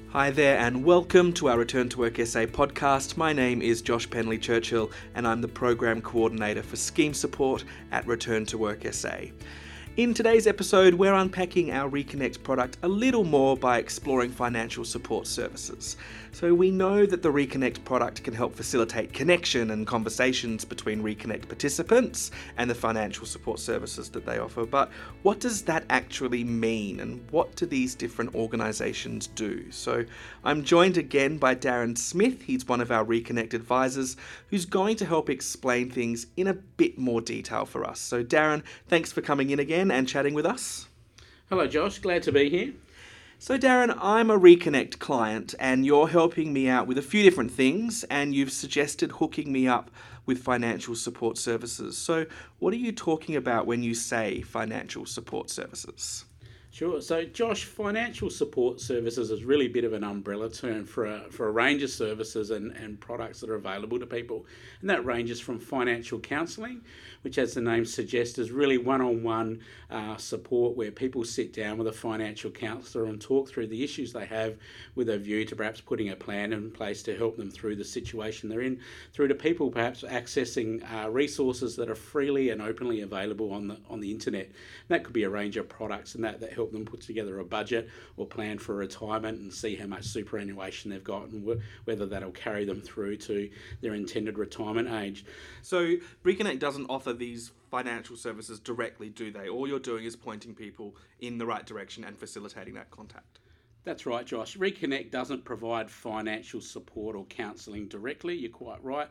Hi there and welcome to our Return to Work SA podcast. My name is Josh Penley Churchill and I'm the Program Coordinator for Scheme Support at Return to Work SA. In today's episode, we're unpacking our Reconnect product a little more by exploring financial support services. So we know that the Reconnect product can help facilitate connection and conversations between Reconnect participants and the financial support services that they offer. But what does that actually mean and what do these different organisations do? So I'm joined again by Darren Smith. He's one of our Reconnect advisors who's going to help explain things in a bit more detail for us. So Darren, thanks for coming in again and chatting with us. Hello Josh, glad to be here. So Darren, I'm a Reconnect client and you're helping me out with a few different things and you've suggested hooking me up with financial support services. So what are you talking about when you say financial support services? Sure. So, Josh, financial support services is really a bit of an umbrella term for a range of services and products that are available to people. And that ranges from financial counselling, which, as the name suggests, is really one-on-one support where people sit down with a financial counsellor and talk through the issues they have with a view to perhaps putting a plan in place to help them through the situation they're in, through to people perhaps accessing resources that are freely and openly available on the internet. And that could be a range of products and that help them put together a budget or plan for retirement and see how much superannuation they've got and whether that'll carry them through to their intended retirement age. So Reconnect doesn't offer these financial services directly, do they? All you're doing is pointing people in the right direction and facilitating that contact. That's right, Josh. Reconnect doesn't provide financial support or counselling directly, you're quite right.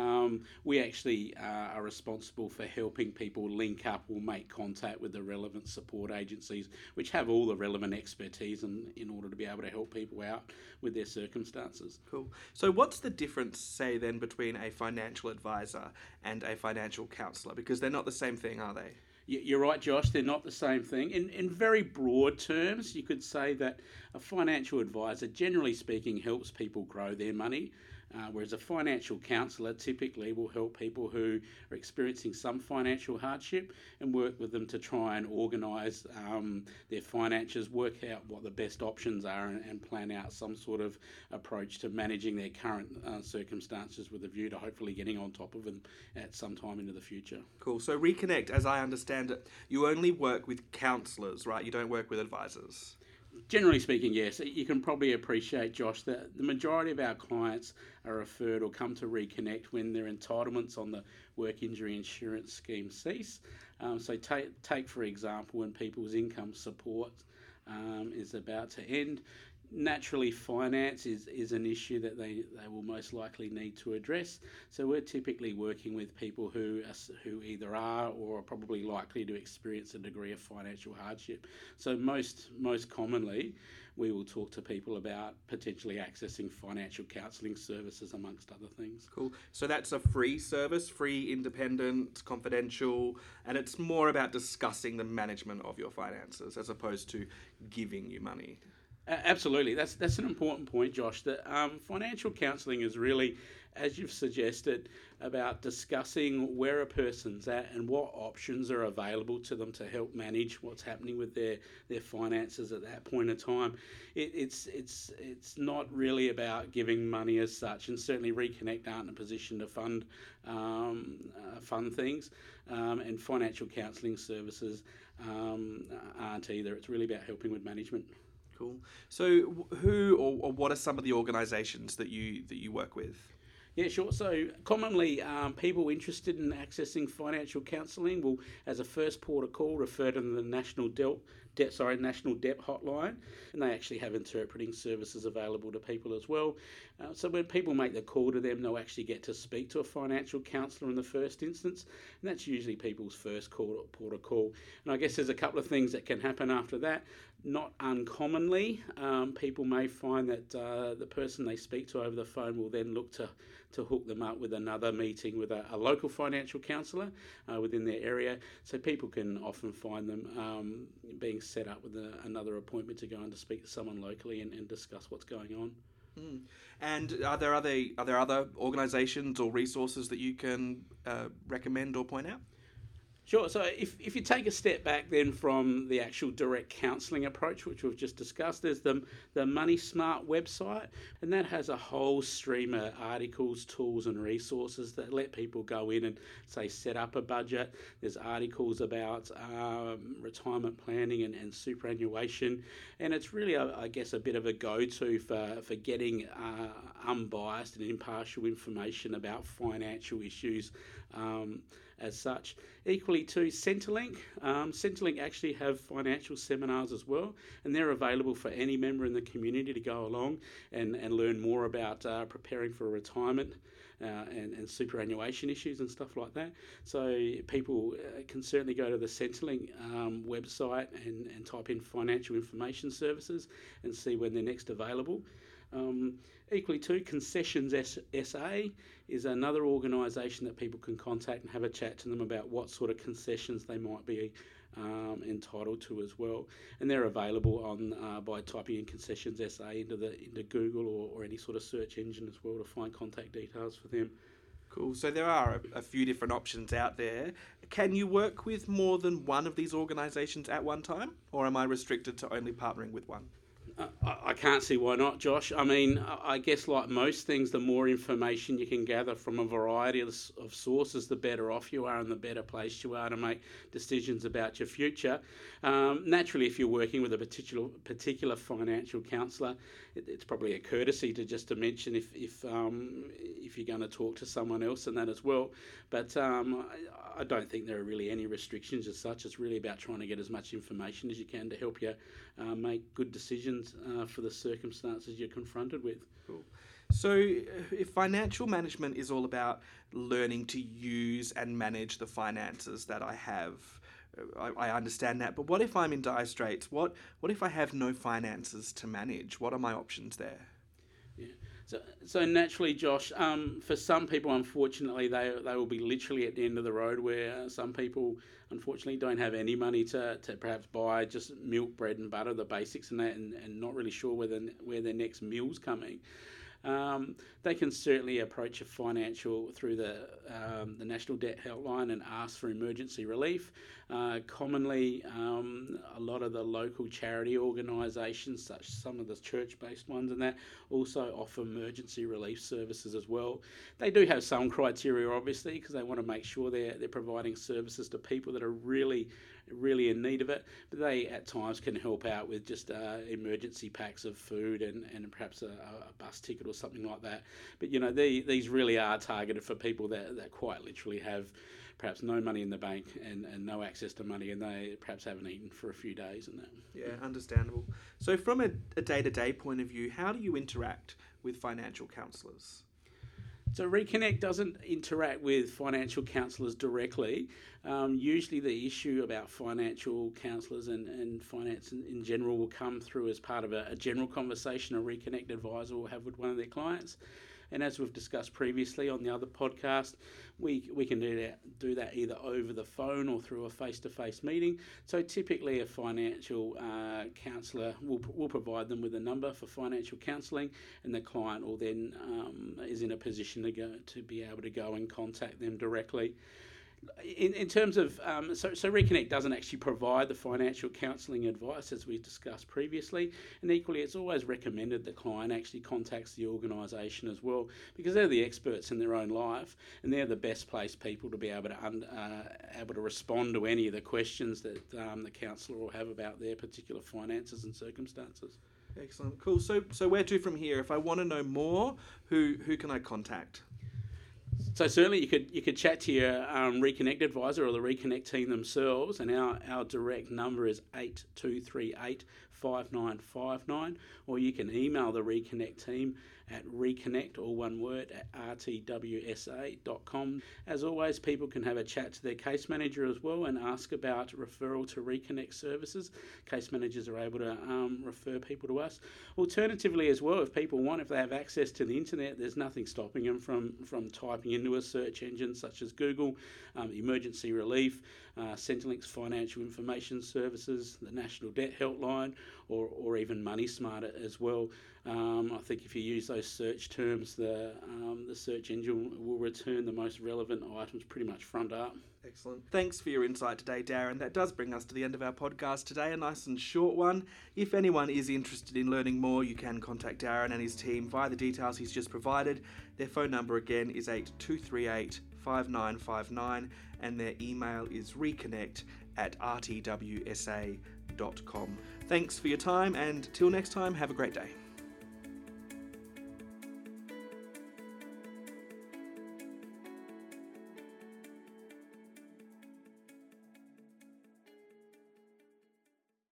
We actually are responsible for helping people link up or make contact with the relevant support agencies, which have all the relevant expertise in order to be able to help people out with their circumstances. Cool. So what's the difference, say, then, between a financial advisor and a financial counsellor? Because they're not the same thing, are they? You're right, Josh, they're not the same thing. In very broad terms, you could say that a financial advisor, generally speaking, helps people grow their money, whereas a financial counsellor typically will help people who are experiencing some financial hardship and work with them to try and organise their finances, work out what the best options are and plan out some sort of approach to managing their current circumstances with a view to hopefully getting on top of them at some time into the future. Cool. So Reconnect, as I understand it, you only work with counsellors, right? You don't work with advisors. Generally speaking, yes. You can probably appreciate, Josh, that the majority of our clients are referred or come to Reconnect when their entitlements on the work injury insurance scheme cease. So take, for example, when people's income support is about to end. Naturally, finance is an issue that they will most likely need to address. So we're typically working with people who either are or are probably likely to experience a degree of financial hardship. So most commonly, we will talk to people about potentially accessing financial counselling services, amongst other things. Cool. So that's a free service, free, independent, confidential, and it's more about discussing the management of your finances as opposed to giving you money. Absolutely. That's an important point, Josh. That financial counselling is really, as you've suggested, about discussing where a person's at and what options are available to them to help manage what's happening with their finances at that point in time. It's not really about giving money as such, and certainly Reconnect aren't in a position to fund things, and financial counselling services aren't either. It's really about helping with management. Cool. So who or what are some of the organisations that you work with? Yeah, sure. So commonly, people interested in accessing financial counselling will, as a first port of call, refer to the National Debt Hotline, and they actually have interpreting services available to people as well. So when people make the call to them, they'll actually get to speak to a financial counsellor in the first instance, and that's usually people's first port of call. And I guess there's a couple of things that can happen after that. Not uncommonly, people may find that the person they speak to over the phone will then look to hook them up with another meeting with a local financial counsellor within their area. So people can often find them being set up with another appointment to go and to speak to someone locally and discuss what's going on. And are there other organisations or resources that you can recommend or point out? Sure. So if you take a step back then from the actual direct counselling approach, which we've just discussed, there's the Money Smart website, and that has a whole stream of articles, tools and resources that let people go in and, say, set up a budget. There's articles about retirement planning and superannuation, and it's really, I guess, a bit of a go-to for getting unbiased and impartial information about financial issues as such. Equally too, Centrelink. Centrelink actually have financial seminars as well, and they're available for any member in the community to go along and learn more about preparing for retirement and superannuation issues and stuff like that. So people can certainly go to the Centrelink website and type in financial information services and see when they're next available. Equally too, Concessions SA is another organisation that people can contact and have a chat to them about what sort of concessions they might be entitled to as well. And they're available on by typing in Concessions SA into Google or any sort of search engine as well to find contact details for them. Cool. So there are a few different options out there. Can you work with more than one of these organisations at one time, or am I restricted to only partnering with one? I can't see why not, Josh. I mean, I guess like most things, the more information you can gather from a variety of sources, the better off you are and the better placed you are to make decisions about your future. Naturally, if you're working with a particular financial counsellor, it's probably a courtesy to mention if you're going to talk to someone else and that as well. But I don't think there are really any restrictions as such. It's really about trying to get as much information as you can to help you make good decisions for the circumstances you're confronted with. Cool. So if financial management is all about learning to use and manage the finances that I have, I understand that. But what if I'm in dire straits? What if I have no finances to manage? What are my options there? Yeah. So naturally, Josh, for some people, unfortunately, they will be literally at the end of the road, where some people, unfortunately, don't have any money to perhaps buy just milk, bread and butter, the basics and that, and not really sure where their next meal's coming. They can certainly approach a financial through the National Debt Helpline and ask for emergency relief. Commonly, a lot of the local charity organisations, such some of the church-based ones and that, also offer emergency relief services as well. They do have some criteria, obviously, because they want to make sure they're providing services to people that are really in need of it, but they at times can help out with just emergency packs of food and perhaps a bus ticket or something like that. But these really are targeted for people that quite literally have perhaps no money in the bank and no access to money, and they perhaps haven't eaten for a few days and that. Yeah, understandable. So from a day-to-day point of view, how do you interact with financial counsellors? So Reconnect doesn't interact with financial counsellors directly. Usually the issue about financial counsellors and finance in general will come through as part of a general conversation a Reconnect advisor will have with one of their clients. And as we've discussed previously on the other podcast, we can do that either over the phone or through a face-to-face meeting. So typically a financial counsellor will provide them with a number for financial counselling, and the client will then is in a position to be able to go and contact them directly. In terms of, so Reconnect doesn't actually provide the financial counselling advice as we discussed previously, and equally it's always recommended the client actually contacts the organisation as well, because they're the experts in their own life and they're the best placed people to be able to respond to any of the questions that the counsellor will have about their particular finances and circumstances. Excellent, cool. So where to from here? If I want to know more, who can I contact? So certainly you could chat to your Reconnect advisor or the Reconnect team themselves, and our direct number is 8238 5959, or you can email the Reconnect team at reconnect, all one word, at rtwsa.com. As always, people can have a chat to their case manager as well and ask about referral to Reconnect services. Case managers are able to refer people to us. Alternatively as well, if people want, if they have access to the internet, there's nothing stopping them from typing into a search engine such as Google, emergency relief, Centrelink's Financial Information Services, the National Debt Helpline, or even Money Smart as well. I think if you use those search terms, the search engine will return the most relevant items pretty much front up. Excellent. Thanks for your insight today, Darren. That does bring us to the end of our podcast today, a nice and short one. If anyone is interested in learning more, you can contact Darren and his team via the details he's just provided. Their phone number again is 8238 5959 and their email is reconnect@rtwsa.com. Thanks for your time, and till next time, have a great day.